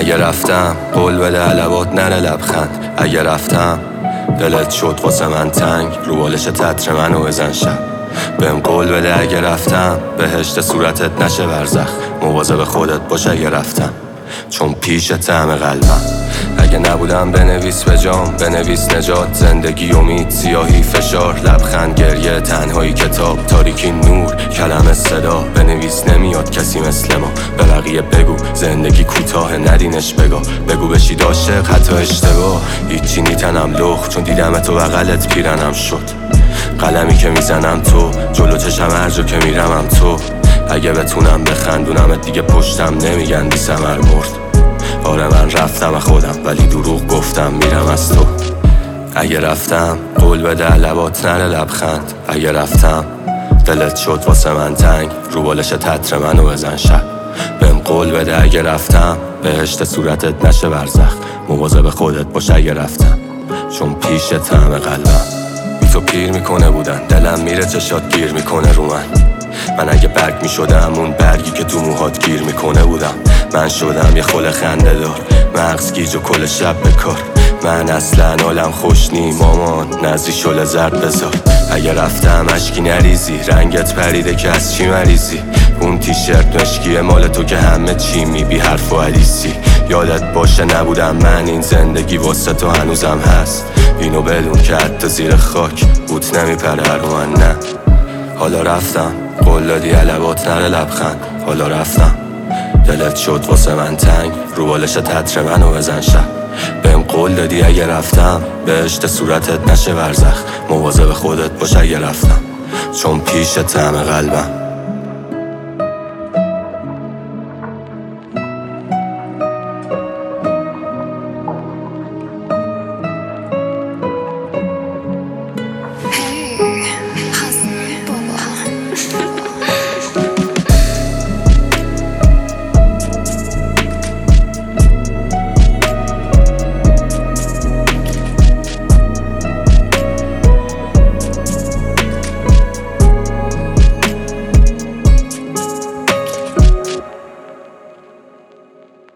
اگه رفتم قول بده علوات نره لبخند. اگه رفتم دلت شد واسه من تنگ، رو بالش تتر منو بزن شب. بهم قول بده اگه رفتم بهشت صورتت نشه برزخ. مواظب خودت باش اگه رفتم، چون پیش طعم قلبم. اگه نبودم بنویس به جام، بنویس نجات، زندگی امید، سیاهی فشار، لبخند گریه، تنهایی کتاب، تاریکی نور، کلمه صدا. بنویس نمیاد کسی مثل ما، به بقیه بگو زندگی کوتاه ندینش بگو. بگو بشید عاشق حتی اشتباه، هیچی نیتنم لخ چون دیدم تو بغلت پیرنم شد. قلمی که میزنم تو، جلو چشم هر جا که میرمم تو. اگه بتونم بخندونمت دیگه پشتم نمیگن بی ثمر مرد. آره من رفتم از خودم ولی دروغ گفتم میرم از تو. اگه رفتم قول بده لبات نره لبخند. اگه رفتم دلت شد واسه من تنگ، رو بالش تتر منو بزن شب. بهم قول بده اگه رفتم بهشت صورتت نشه برزخ. مواظب خودت باش اگه رفتم، چون پیش طعم قلبم. بی تو پیر میکنه بودن دلم، میره چشات گیر میکنه رو من اگه برگ میشدم اون برگی که تو موهات گیر میکنه بودم. من شدم یه خل خنده دار، مغز گیج و کل شب بکار. من اصلا حالم خوش نی مامان، نزدی شل زرد بذار. اگه رفتم اشکی نریزی، رنگت پریده که از چی مریضی. اون تیشرت مشکیه مال تو که همه چی بی حرف و حدیثی. یادت باشه نبودم من، این زندگی واسه تو هنوزم هست. اینو بدون که حتی زیر خاک بوت نمیپره رو من. نه حالا رفتم قول دادی علوات نره لبخند. حالا رفتم دلت شد واسه من تنگ، رو بالش تتر منو بزن شب. بهم قول دادی اگه رفتم بهشت صورتت نشه برزخ. مواظب خودت باش اگه رفتم، چون پیش طعم قلبم.